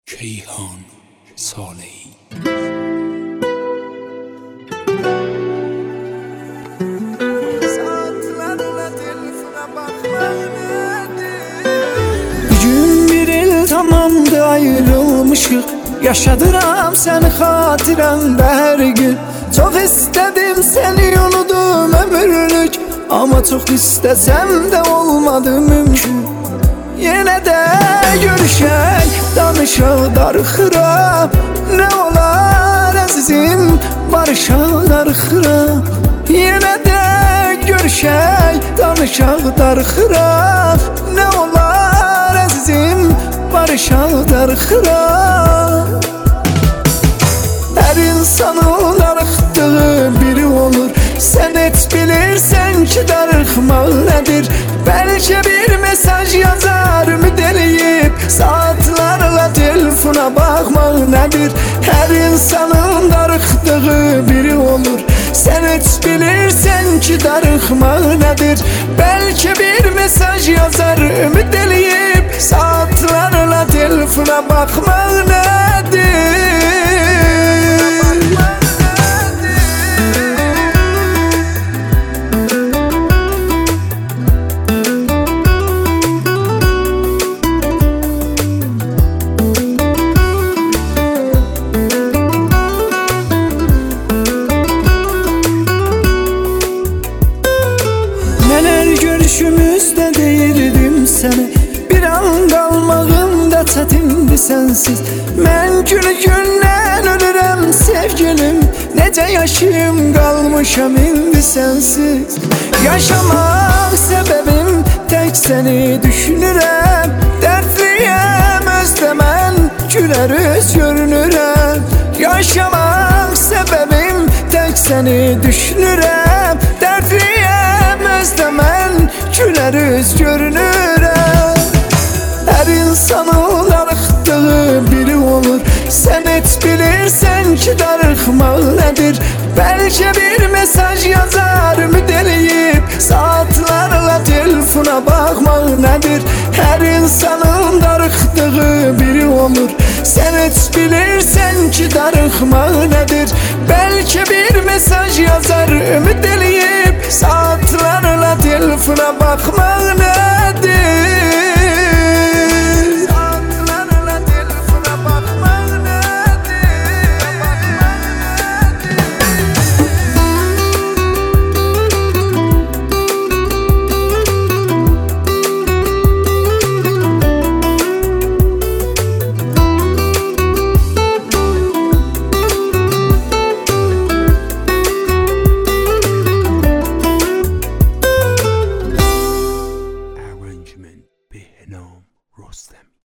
Keyhan Salehi. Gün bir il tamamdı ayrılmışık, yaşadıram seni hatiremde her gün. Çok istedim seni unudum ömürlük, ama çok istesem de olmadı mümkün. Yine de görüşək, danışaq darıxıram. Ne olar əzizim, barışaq darıxıram. Yine de görüşək, danışaq darıxıram. Ne olar əzizim, barışaq darıxıram. Her insanın darıxdığı biri olur. Sen et bilirsen ki darıxmaq nedir? Belki bir mesaj yazar ümid eləyib, saatlarla telefona bakmaq nedir? Her insanın darıxdığı biri olur. Sen et bilirsen ki darıxmaq nedir? Belki bir mesaj yazar ümid eləyib, saatlarla telefona bakmaq nedir? Görüşümüzde deyirdim seni, bir an qalmağımda çətindir sensiz. Mən günü-gündən ölürəm sevgilim, necə yaşayım qalmışam indi sensiz. Yaşamaq səbəbim tək səni düşünürəm, dərdliyəm özdə mən, gülər üz görünürəm. Yaşamaq səbəbim tək səni düşünürəm, dərdliyəm özdə mən, gülər üz görünürəm. Her insanın darıxdığı biri olur. Sen et bilirsen ki darıxmaq nedir? Belki bir mesaj yazar ümid eləyib, saatlarla telefona bakmaq nedir? Her insanın darıxdığı biri olur. Sen et bilirsen ki darıxmaq nedir? Belki bir mesaj yazar ümid eləyib, saatlarla telefona bakmaq nedir? Arrangement Behnam Rostem.